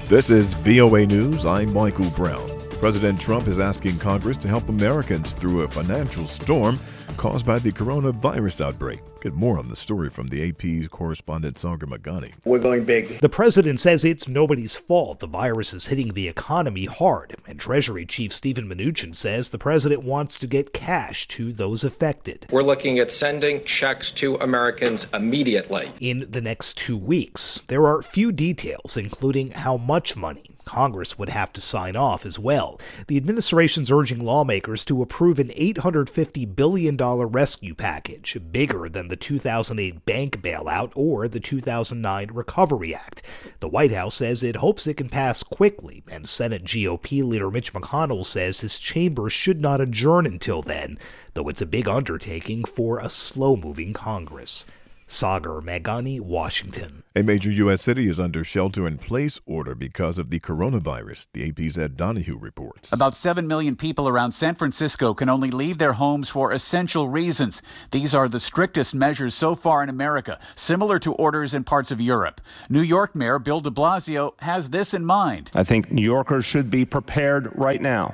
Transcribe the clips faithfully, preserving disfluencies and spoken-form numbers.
This is V O A News. I'm Michael Brown. President Trump is asking Congress to help Americans through a financial storm caused by the coronavirus outbreak. Get more on the story from the A P correspondent Sagar Meghani. We're going big. The president says it's nobody's fault the virus is hitting the economy hard, and Treasury Chief Steven Mnuchin says the president wants to get cash to those affected. We're looking at sending checks to Americans immediately. In the next two weeks, there are few details, including how much money. Congress would have to sign off as well. The administration's urging lawmakers to approve an eight hundred fifty billion dollars rescue package, bigger than the two thousand eight bank bailout or the two thousand nine Recovery Act. The White House says it hopes it can pass quickly, and Senate G O P leader Mitch McConnell says his chamber should not adjourn until then, though it's a big undertaking for a slow-moving Congress. Sagar Meghani, Washington. A major U S city is under shelter-in-place order because of the coronavirus, the A P's Ed Donahue reports. About seven million people around San Francisco can only leave their homes for essential reasons. These are the strictest measures so far in America, similar to orders in parts of Europe. New York Mayor Bill de Blasio has this in mind. I think New Yorkers should be prepared right now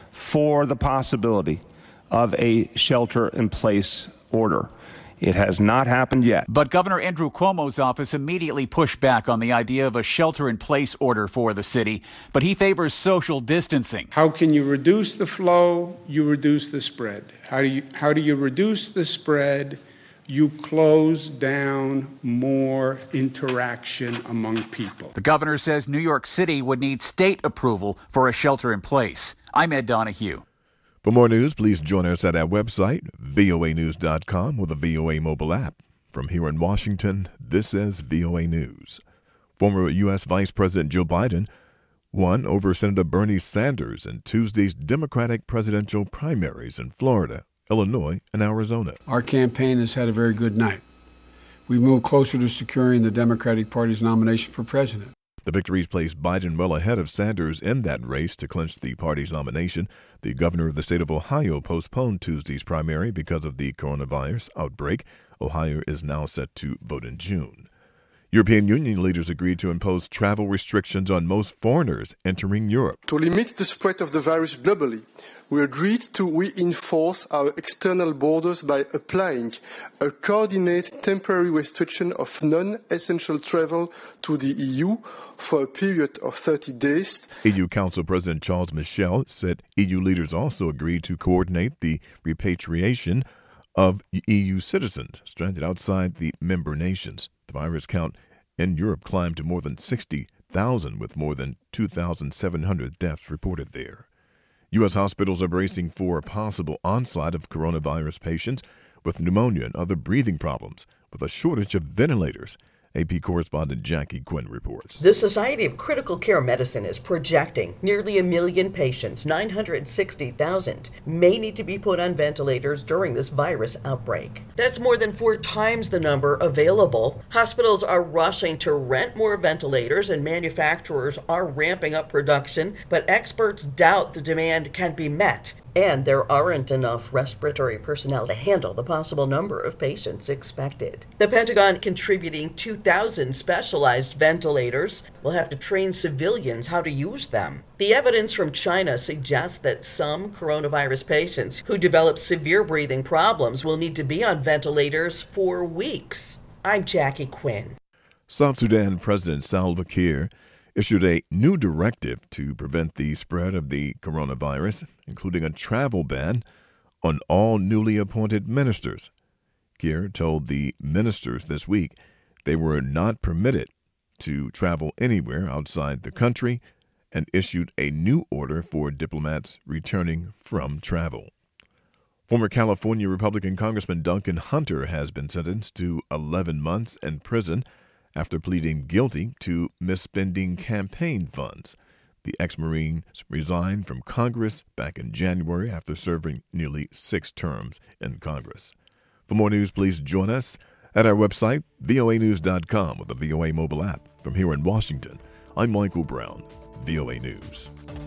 for the possibility of a shelter-in-place order. It has not happened yet. But Governor Andrew Cuomo's office immediately pushed back on the idea of a shelter-in-place order for the city, but he favors social distancing. How can you reduce the flow? You reduce the spread. How do you, how do you reduce the spread? You close down more interaction among people. The governor says New York City would need state approval for a shelter-in-place. I'm Ed Donahue. For more news, please join us at our website, V O A news dot com, or the V O A mobile app. From here in Washington, this is V O A News. Former U S Vice President Joe Biden won over Senator Bernie Sanders in Tuesday's Democratic presidential primaries in Florida, Illinois, and Arizona. Our campaign has had a very good night. We've moved closer to securing the Democratic Party's nomination for president. The victories placed Biden well ahead of Sanders in that race to clinch the party's nomination. The governor of the state of Ohio postponed Tuesday's primary because of the coronavirus outbreak. Ohio is now set to vote in June. European Union leaders agreed to impose travel restrictions on most foreigners entering Europe. To limit the spread of the virus globally, we agreed to reinforce our external borders by applying a coordinated temporary restriction of non-essential travel to the E U for a period of thirty days. E U Council President Charles Michel said E U leaders also agreed to coordinate the repatriation of E U citizens stranded outside the member nations. The virus count in Europe climbed to more than sixty thousand, with more than two thousand seven hundred deaths reported there. U S hospitals are bracing for a possible onslaught of coronavirus patients with pneumonia and other breathing problems, with a shortage of ventilators. A P correspondent Jackie Quinn reports. The Society of Critical Care Medicine is projecting nearly a million patients, nine hundred sixty thousand, may need to be put on ventilators during this virus outbreak. That's more than four times the number available. Hospitals are rushing to rent more ventilators and manufacturers are ramping up production, but experts doubt the demand can be met. And there aren't enough respiratory personnel to handle the possible number of patients expected. The Pentagon contributing two thousand specialized ventilators will have to train civilians how to use them. The evidence from China suggests that some coronavirus patients who develop severe breathing problems will need to be on ventilators for weeks. I'm Jackie Quinn. South Sudan President Salva Kiir issued a new directive to prevent the spread of the coronavirus, including a travel ban on all newly appointed ministers. Kiir told the ministers this week they were not permitted to travel anywhere outside the country and issued a new order for diplomats returning from travel. Former California Republican Congressman Duncan Hunter has been sentenced to eleven months in prison after pleading guilty to misspending campaign funds. The ex-Marine resigned from Congress back in January after serving nearly six terms in Congress. For more news, please join us at our website, V O A news dot com, or the V O A mobile app. From here in Washington, I'm Michael Brown, V O A News.